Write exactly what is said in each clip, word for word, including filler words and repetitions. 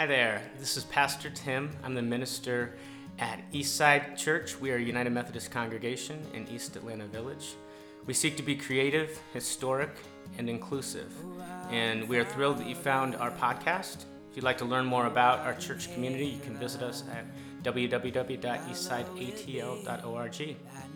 Hi there, this is Pastor Tim. I'm the minister at Eastside Church. We are a United Methodist congregation in East Atlanta Village. We seek to be creative, historic, and inclusive. And we are thrilled that you found our podcast. If you'd like to learn more about our church community, you can visit us at w w w dot eastside a t l dot org.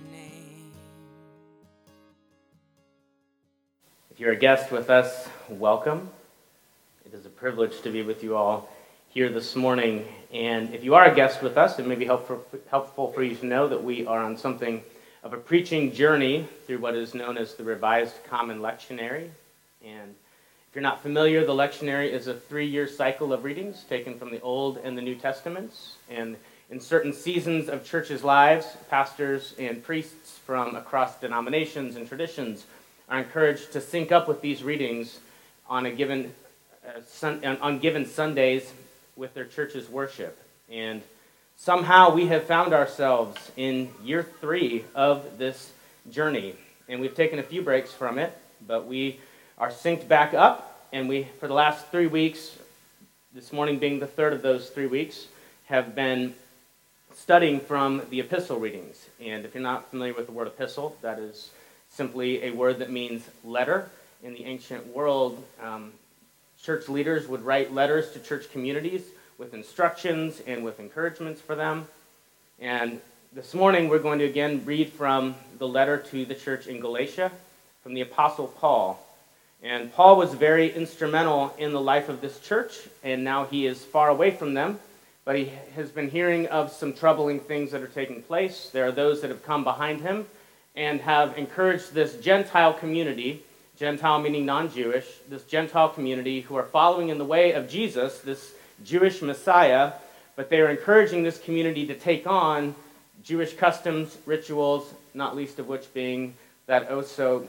If you're a guest with us, welcome. It is a privilege to be with you all here this morning. And if you are a guest with us, it may be helpful, helpful for you to know that we are on something of a preaching journey through what is known as the Revised Common Lectionary. And if you're not familiar, the lectionary is a three-year cycle of readings taken from the Old and the New Testaments. And in certain seasons of churches' lives, pastors and priests from across denominations and traditions are encouraged to sync up with these readings on a given uh, sun, on given Sundays with their church's worship. And somehow we have found ourselves in year three of this journey. And we've taken a few breaks from it, but we are synced back up. And we, for the last three weeks, this morning being the third of those three weeks, have been studying from the epistle readings. And if you're not familiar with the word epistle, that is simply a word that means letter. In the ancient world, um, church leaders would write letters to church communities with instructions and with encouragements for them. And this morning we're going to again read from the letter to the church in Galatia from the Apostle Paul. And Paul was very instrumental in the life of this church, and now he is far away from them, but he has been hearing of some troubling things that are taking place. There are those that have come behind him and have encouraged this Gentile community, Gentile meaning non-Jewish, this Gentile community who are following in the way of Jesus, this Jewish Messiah, but they are encouraging this community to take on Jewish customs, rituals, not least of which being that oh so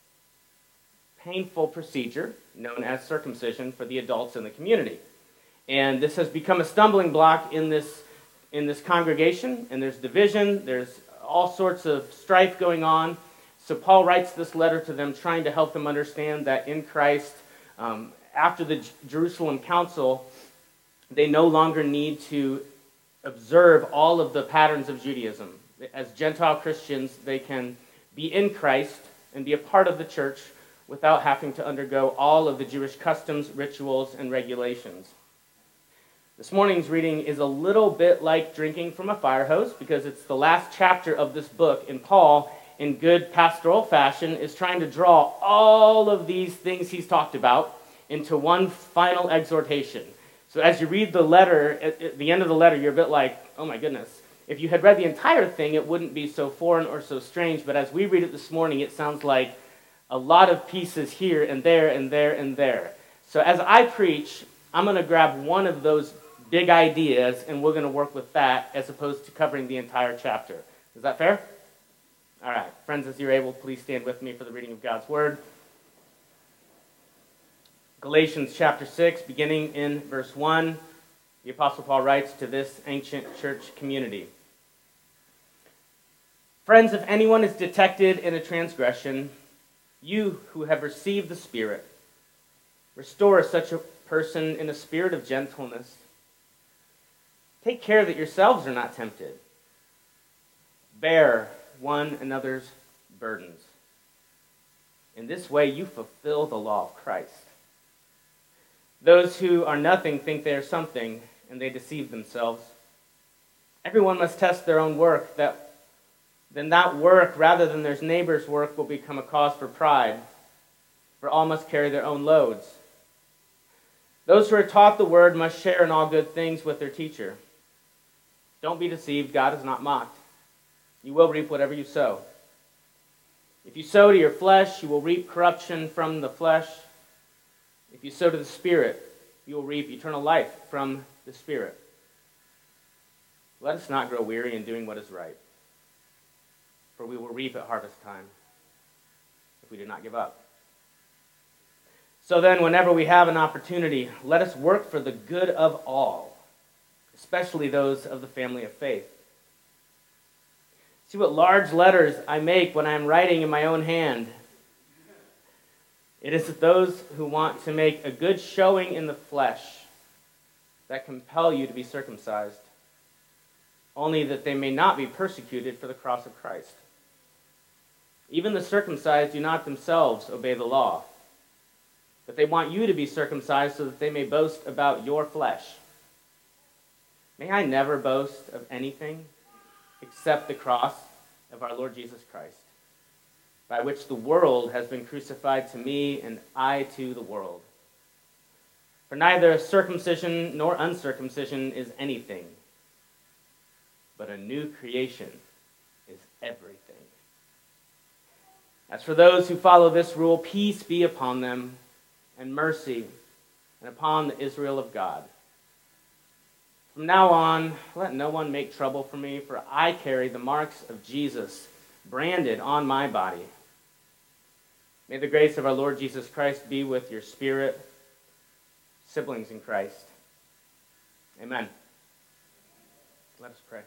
painful procedure known as circumcision for the adults in the community. And this has become a stumbling block in this, in this congregation, and there's division, there's all sorts of strife going on. So Paul writes this letter to them trying to help them understand that in Christ, um, after the J- Jerusalem Council, they no longer need to observe all of the patterns of Judaism. As Gentile Christians, they can be in Christ and be a part of the church without having to undergo all of the Jewish customs, rituals, and regulations. This morning's reading is a little bit like drinking from a fire hose because it's the last chapter of this book, and Paul, in good pastoral fashion, is trying to draw all of these things he's talked about into one final exhortation. So as you read the letter, at, at the end of the letter, you're a bit like, oh my goodness. If you had read the entire thing, it wouldn't be so foreign or so strange, but as we read it this morning, it sounds like a lot of pieces here and there and there and there. So as I preach, I'm going to grab one of those big ideas, and we're going to work with that as opposed to covering the entire chapter. Is that fair? All right. Friends, as you're able, please stand with me for the reading of God's Word. Galatians chapter six, beginning in verse one, the Apostle Paul writes to this ancient church community. Friends, if anyone is detected in a transgression, you who have received the Spirit, restore such a person in a spirit of gentleness. Take care that yourselves are not tempted. Bear one another's burdens. In this way you fulfill the law of Christ. Those who are nothing think they are something, and they deceive themselves. Everyone must test their own work, that then that work, rather than their neighbor's work, will become a cause for pride, for all must carry their own loads. Those who are taught the word must share in all good things with their teacher. Don't be deceived, God is not mocked. You will reap whatever you sow. If you sow to your flesh, you will reap corruption from the flesh. If you sow to the Spirit, you will reap eternal life from the Spirit. Let us not grow weary in doing what is right, for we will reap at harvest time if we do not give up. So then, whenever we have an opportunity, let us work for the good of all, especially those of the family of faith. See what large letters I make when I am writing in my own hand. It is those who want to make a good showing in the flesh that compel you to be circumcised, only that they may not be persecuted for the cross of Christ. Even the circumcised do not themselves obey the law, but they want you to be circumcised so that they may boast about your flesh. May I never boast of anything except the cross of our Lord Jesus Christ, by which the world has been crucified to me and I to the world. For neither circumcision nor uncircumcision is anything, but a new creation is everything. As for those who follow this rule, peace be upon them, and mercy, and upon the Israel of God. From now on, let no one make trouble for me, for I carry the marks of Jesus branded on my body. May the grace of our Lord Jesus Christ be with your spirit, siblings in Christ. Amen. Let us pray.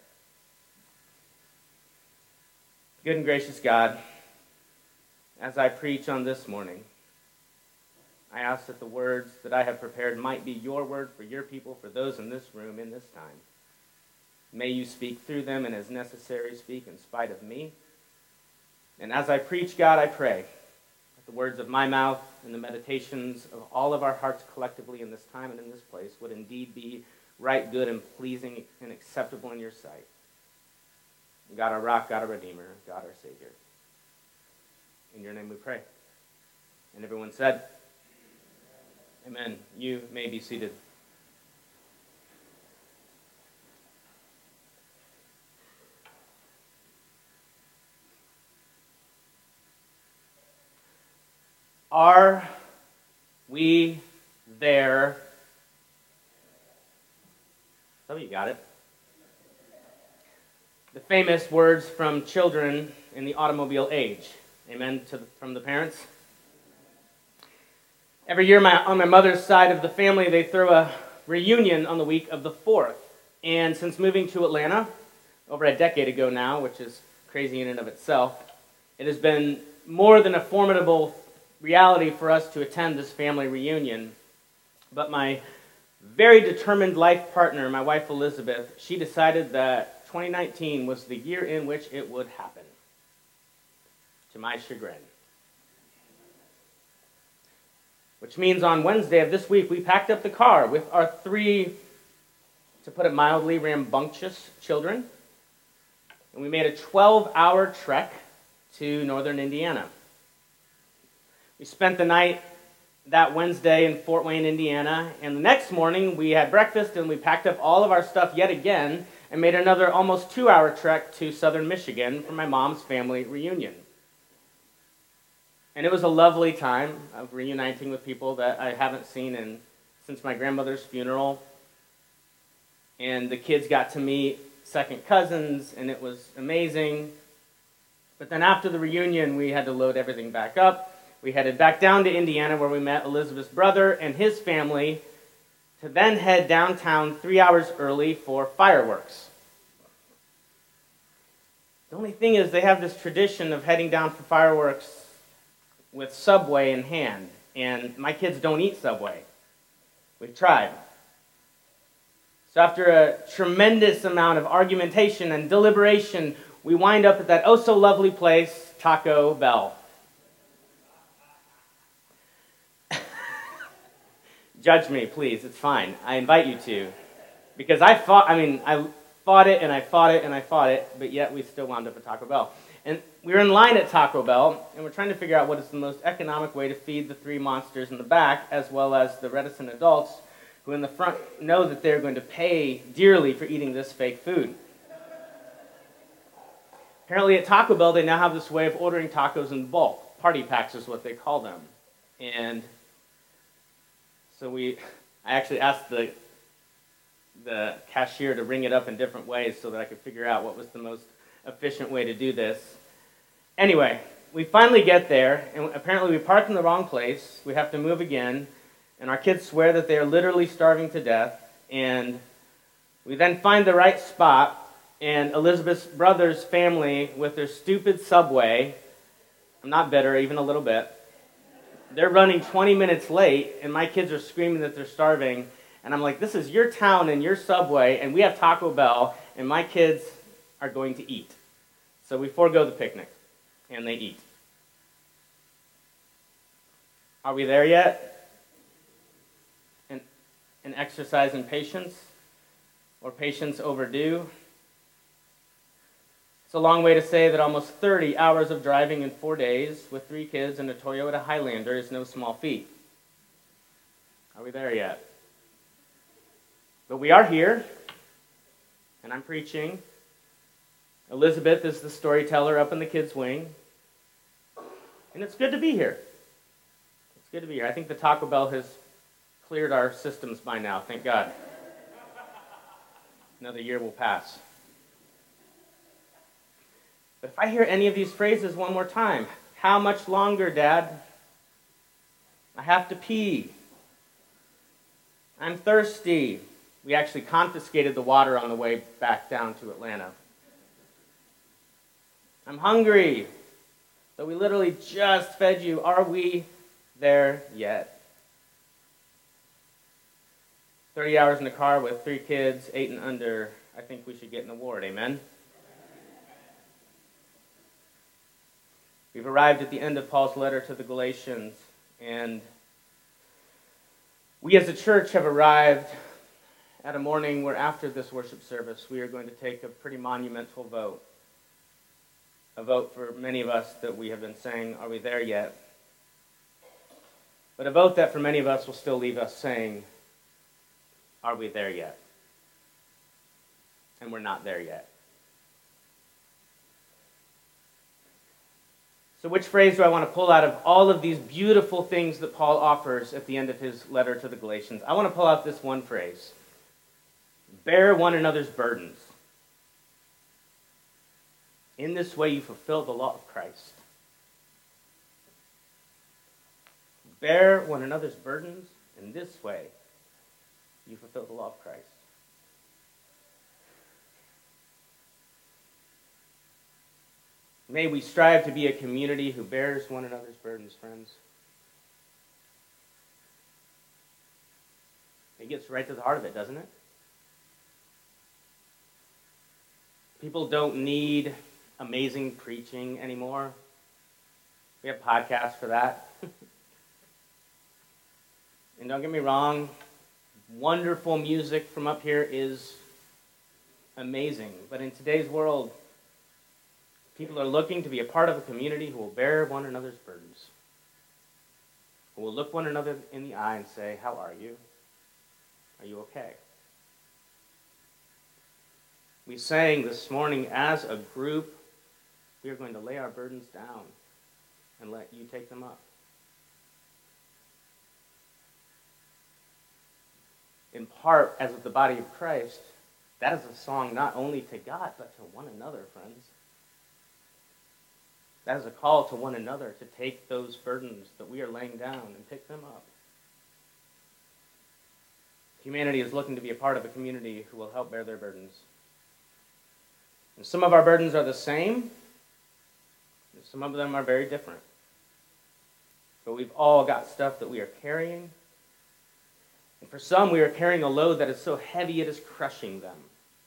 Good and gracious God, as I preach on this morning, I ask that the words that I have prepared might be your word for your people, for those in this room in this time. May you speak through them, and as necessary, speak in spite of me. And as I preach, God, I pray that the words of my mouth and the meditations of all of our hearts collectively in this time and in this place would indeed be right, good, and pleasing and acceptable in your sight. God our rock, God our redeemer, God our Savior. In your name we pray. And everyone said, amen. You may be seated. Are we there? Some of you got it. The famous words from children in the automobile age. Amen to the, from the parents. Every year my, on my mother's side of the family, they throw a reunion on the week of the fourth. And since moving to Atlanta over a decade ago now, which is crazy in and of itself, it has been more than a formidable reality for us to attend this family reunion. But my very determined life partner, my wife Elizabeth, she decided that twenty nineteen was the year in which it would happen, to my chagrin. Which means on Wednesday of this week, we packed up the car with our three, to put it mildly, rambunctious children, and we made a twelve-hour trek to northern Indiana. We spent the night that Wednesday in Fort Wayne, Indiana, and the next morning we had breakfast and we packed up all of our stuff yet again and made another almost two-hour trek to southern Michigan for my mom's family reunion. And it was a lovely time of reuniting with people that I haven't seen in, since my grandmother's funeral. And the kids got to meet second cousins, and it was amazing. But then after the reunion, we had to load everything back up. We headed back down to Indiana, where we met Elizabeth's brother and his family, to then head downtown three hours early for fireworks. The only thing is they have this tradition of heading down for fireworks with Subway in hand, and my kids don't eat Subway. We've tried. So after a tremendous amount of argumentation and deliberation, we wind up at that oh-so-lovely place, Taco Bell. Judge me, please. It's fine. I invite you to. Because I fought, I mean, I fought it, and I fought it, and I fought it, but yet we still wound up at Taco Bell. And we were in line at Taco Bell, and we're trying to figure out what is the most economic way to feed the three monsters in the back, as well as the reticent adults who in the front know that they're going to pay dearly for eating this fake food. Apparently at Taco Bell, they now have this way of ordering tacos in bulk. Party packs is what they call them. And so we, I actually asked the, the cashier to ring it up in different ways so that I could figure out what was the most efficient way to do this. Anyway, we finally get there, and apparently we parked in the wrong place. We have to move again, and our kids swear that they are literally starving to death, and we then find the right spot, and Elizabeth's brother's family, with their stupid Subway, I'm not bitter, even a little bit, they're running twenty minutes late, and my kids are screaming that they're starving, And I'm like, this is your town and your Subway, and we have Taco Bell, and my kids are going to eat. So we forego the picnic, and they eat. Are we there yet? An, an exercise in patience? Or patience overdue? It's a long way to say that almost thirty hours of driving in four days with three kids and a Toyota Highlander is no small feat. Are we there yet? But we are here, and I'm preaching. Elizabeth is the storyteller up in the kids' wing. And it's good to be here. It's good to be here. I think the Taco Bell has cleared our systems by now, thank God. Another year will pass. But if I hear any of these phrases one more time, how much longer, Dad? I have to pee. I'm thirsty. We actually confiscated the water on the way back down to Atlanta. I'm hungry. So we literally just fed you. Are we there yet? thirty hours in the car with three kids, eight and under. I think we should get an award. Amen? We've arrived at the end of Paul's letter to the Galatians, and we as a church have arrived at a morning where after this worship service, we are going to take a pretty monumental vote. A vote for many of us that we have been saying, are we there yet? But a vote that for many of us will still leave us saying, are we there yet? And we're not there yet. So which phrase do I want to pull out of all of these beautiful things that Paul offers at the end of his letter to the Galatians? I want to pull out this one phrase. Bear one another's burdens. In this way you fulfill the law of Christ. Bear one another's burdens. In this way you fulfill the law of Christ. May we strive to be a community who bears one another's burdens, friends. It gets right to the heart of it, doesn't it? People don't need amazing preaching anymore. We have podcasts for that. And don't get me wrong, wonderful music from up here is amazing. But in today's world, people are looking to be a part of a community who will bear one another's burdens, who will look one another in the eye and say, how are you? Are you okay? We sang this morning as a group, we are going to lay our burdens down and let you take them up. In part, as of the body of Christ, that is a song not only to God, but to one another, friends. That is a call to one another to take those burdens that we are laying down and pick them up. Humanity is looking to be a part of a community who will help bear their burdens. And some of our burdens are the same, and some of them are very different. But we've all got stuff that we are carrying. And for some, we are carrying a load that is so heavy it is crushing them.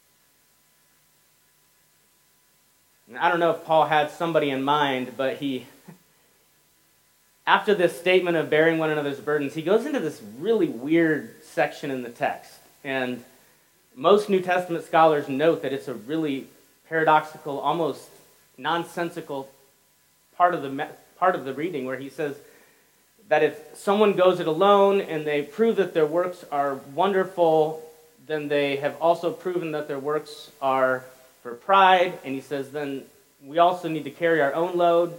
And I don't know if Paul had somebody in mind, but he, after this statement of bearing one another's burdens, he goes into this really weird section in the text. And most New Testament scholars note that it's a really paradoxical, almost nonsensical part of the part of the reading, where he says that if someone goes it alone and they prove that their works are wonderful, then they have also proven that their works are for pride. And he says then we also need to carry our own load.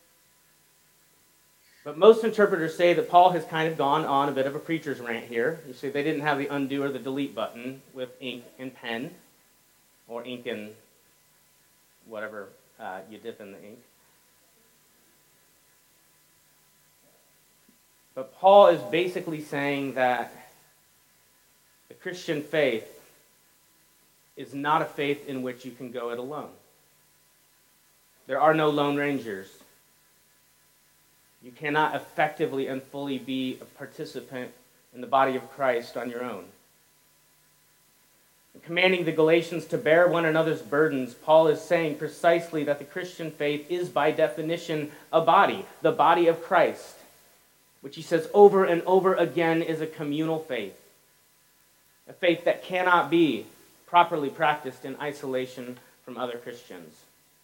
But most interpreters say that Paul has kind of gone on a bit of a preacher's rant here. You see, they didn't have the undo or the delete button with ink and pen, or ink and whatever uh, you dip in the ink. But Paul is basically saying that the Christian faith is not a faith in which you can go it alone. There are no lone rangers. You cannot effectively and fully be a participant in the body of Christ on your own. Commanding the Galatians to bear one another's burdens, Paul is saying precisely that the Christian faith is by definition a body, the body of Christ, which he says over and over again is a communal faith, a faith that cannot be properly practiced in isolation from other Christians.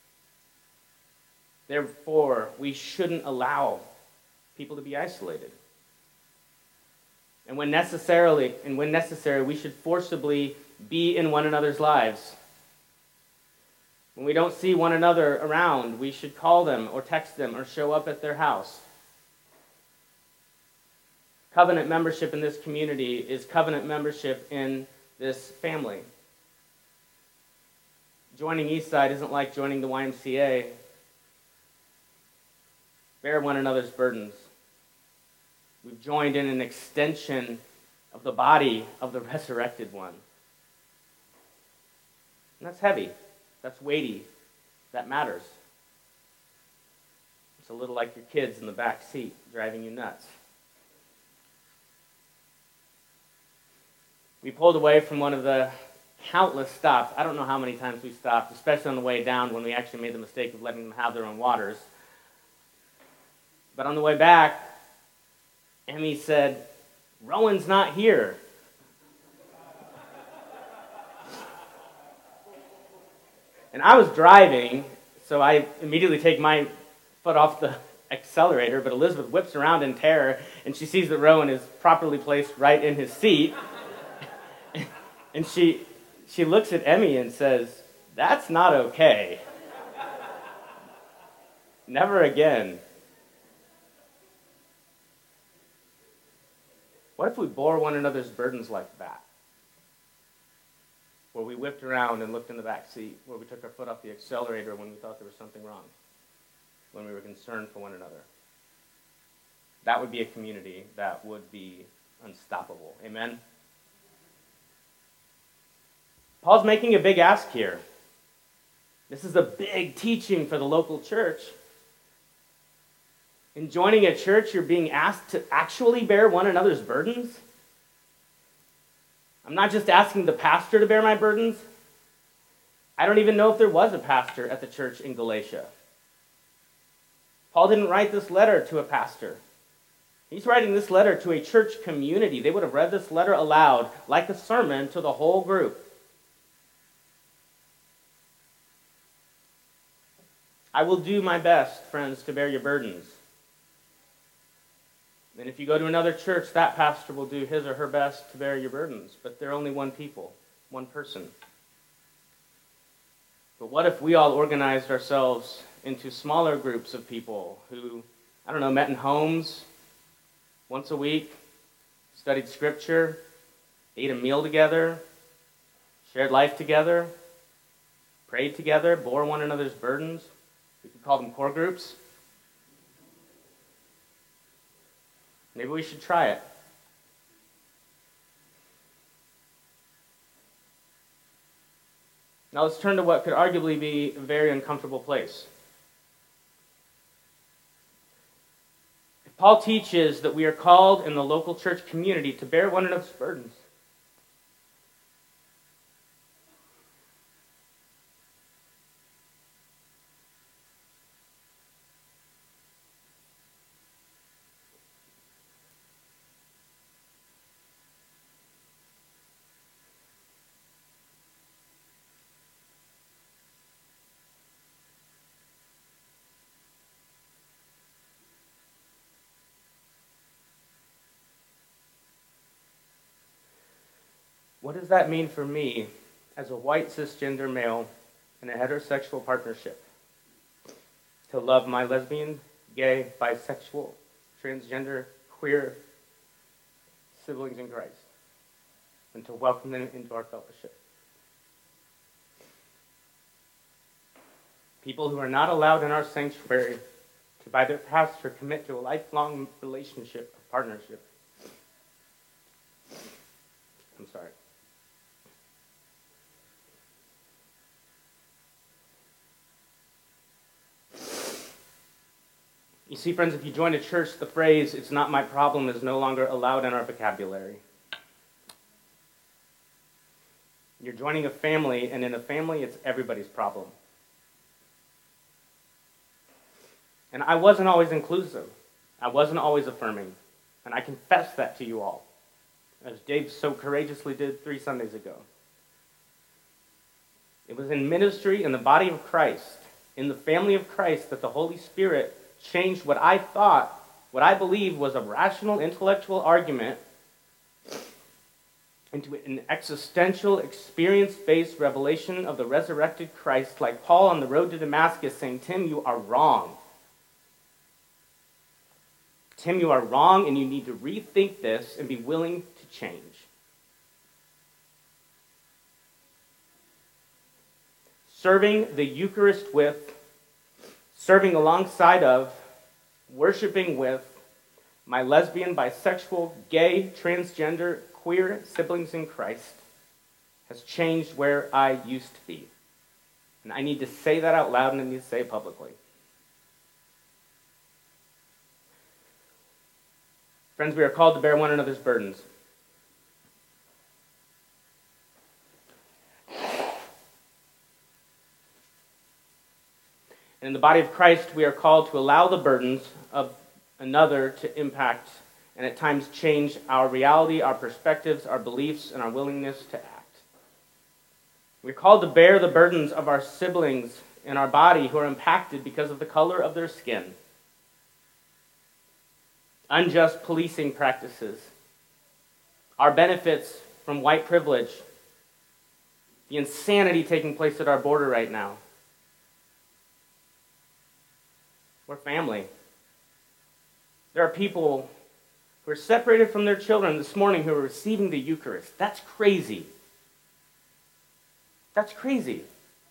Therefore, we shouldn't allow people to be isolated. And when necessarily, and when necessary, we should forcibly be in one another's lives. When we don't see one another around, we should call them or text them or show up at their house. Covenant membership in this community is covenant membership in this family. Joining Eastside isn't like joining the Y M C A. Bear one another's burdens. We've joined in an extension of the body of the resurrected one. And that's heavy. That's weighty. That matters. It's a little like your kids in the back seat driving you nuts. We pulled away from one of the countless stops. I don't know how many times we stopped, especially on the way down when we actually made the mistake of letting them have their own waters. But on the way back, Emmy said, "Rowan's not here." And I was driving, so I immediately take my foot off the accelerator, but Elizabeth whips around in terror, and she sees that Rowan is properly placed right in his seat. And she she looks at Emmy and says, "That's not okay. Never again." What if we bore one another's burdens like that? Where we whipped around and looked in the back seat, where we took our foot off the accelerator when we thought there was something wrong, when we were concerned for one another. That would be a community that would be unstoppable. Amen? Paul's making a big ask here. This is a big teaching for the local church. In joining a church, you're being asked to actually bear one another's burdens. I'm not just asking the pastor to bear my burdens. I don't even know if there was a pastor at the church in Galatia. Paul didn't write this letter to a pastor. He's writing this letter to a church community. They would have read this letter aloud like a sermon to the whole group. I will do my best, friends, to bear your burdens. And if you go to another church, that pastor will do his or her best to bear your burdens. But they're only one people, one person. But what if we all organized ourselves into smaller groups of people who, I don't know, met in homes once a week, studied scripture, ate a meal together, shared life together, prayed together, bore one another's burdens? We could call them core groups. Maybe we should try it. Now let's turn to what could arguably be a very uncomfortable place. If Paul teaches that we are called in the local church community to bear one another's burdens, what does that mean for me as a white cisgender male in a heterosexual partnership? To love my lesbian, gay, bisexual, transgender, queer siblings in Christ, and to welcome them into our fellowship. People who are not allowed in our sanctuary to, by their pastor, commit to a lifelong relationship of partnership. I'm sorry. You see, friends, if you join a church, the phrase, "it's not my problem," is no longer allowed in our vocabulary. You're joining a family, and in a family, it's everybody's problem. And I wasn't always inclusive. I wasn't always affirming. And I confess that to you all, as Dave so courageously did three Sundays ago. It was in ministry, in the body of Christ, in the family of Christ, that the Holy Spirit changed what I thought, what I believed was a rational, intellectual argument into an existential, experience-based revelation of the resurrected Christ, like Paul on the road to Damascus saying, Tim, you are wrong. Tim, you are wrong, and you need to rethink this and be willing to change. Serving the Eucharist with, serving alongside of, worshiping with my lesbian, bisexual, gay, transgender, queer siblings in Christ has changed where I used to be. And I need to say that out loud, and I need to say it publicly. Friends, we are called to bear one another's burdens. And in the body of Christ, we are called to allow the burdens of another to impact and at times change our reality, our perspectives, our beliefs, and our willingness to act. We're called to bear the burdens of our siblings in our body who are impacted because of the color of their skin. Unjust policing practices, our benefits from white privilege, the insanity taking place at our border right now. We're family. There are people who are separated from their children this morning who are receiving the Eucharist. That's crazy. That's crazy.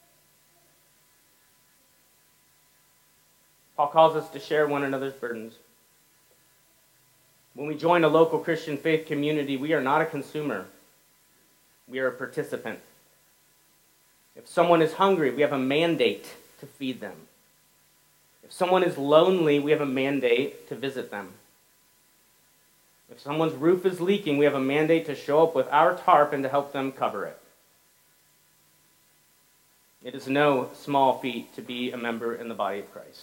Paul calls us to share one another's burdens. When we join a local Christian faith community, we are not a consumer. We are a participant. If someone is hungry, we have a mandate to feed them. If someone is lonely, we have a mandate to visit them. If someone's roof is leaking, we have a mandate to show up with our tarp and to help them cover it. It is no small feat to be a member in the body of Christ.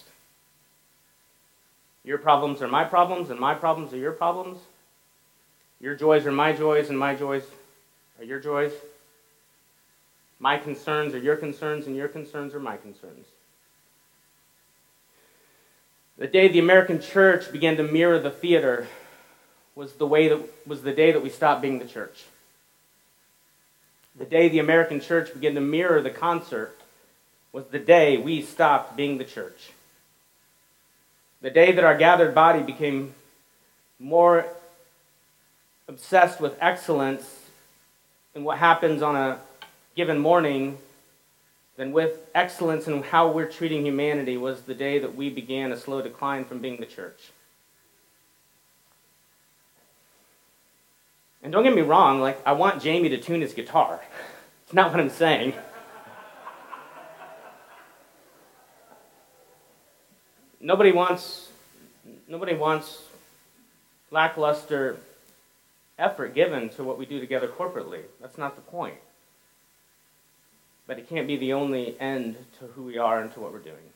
Your problems are my problems, and my problems are your problems. Your joys are my joys, and my joys are your joys. My concerns are your concerns, and your concerns are my concerns. The day the American church began to mirror the theater was the way that was the day that we stopped being the church. The day the American church began to mirror the concert was the day we stopped being the church. The day that our gathered body became more obsessed with excellence in what happens on a given morning than with excellence in how we're treating humanity was the day that we began a slow decline from being the church. And don't get me wrong, like, I want Jamie to tune his guitar. It's not what I'm saying. Nobody wants, nobody wants lackluster effort given to what we do together corporately. That's not the point. But it can't be the only end to who we are and to what we're doing.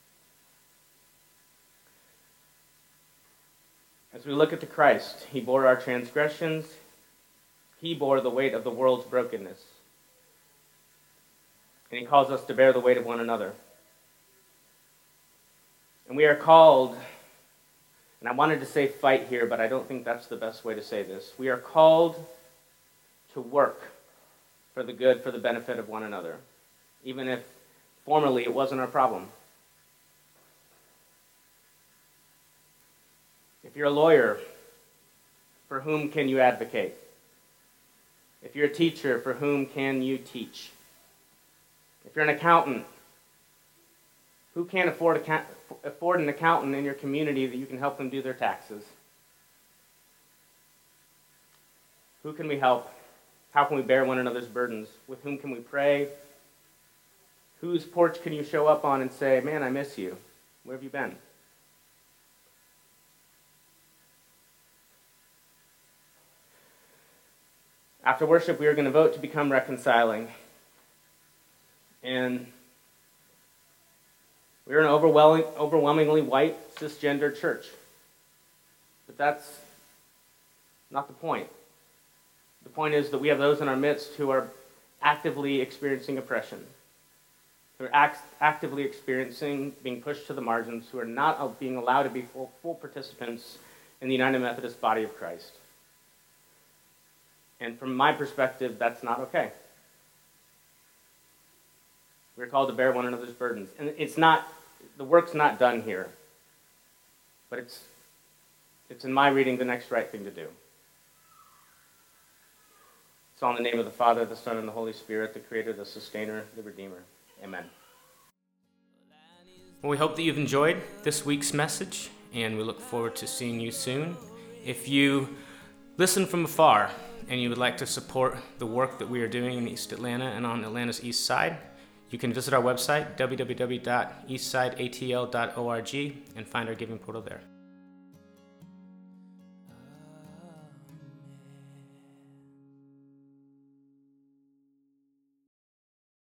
As we look at the Christ, he bore our transgressions. He bore the weight of the world's brokenness. And he calls us to bear the weight of one another. And we are called, and I wanted to say fight here, but I don't think that's the best way to say this. We are called to work for the good, for the benefit of one another, even if formerly it wasn't our problem. If you're a lawyer, for whom can you advocate? If you're a teacher, for whom can you teach? If you're an accountant, who can't afford, a, afford an accountant in your community that you can help them do their taxes? Who can we help? How can we bear one another's burdens? With whom can we pray? Whose porch can you show up on and say, man, I miss you. Where have you been? After worship, we are going to vote to become reconciling. And we're an overwhelming, overwhelmingly white, cisgender church. But that's not the point. The point is that we have those in our midst who are actively experiencing oppression, who are act- actively experiencing being pushed to the margins, who are not being allowed to be full, full participants in the United Methodist body of Christ. And from my perspective, that's not okay. We're called to bear one another's burdens. And it's not, the work's not done here, but it's, it's in my reading the next right thing to do. It's all in the name of the Father, the Son, and the Holy Spirit, the Creator, the Sustainer, the Redeemer. Amen. Well, we hope that you've enjoyed this week's message, and we look forward to seeing you soon. If you listen from afar and you would like to support the work that we are doing in East Atlanta and on Atlanta's east side, you can visit our website, w w w dot eastside a t l dot org, and find our giving portal there.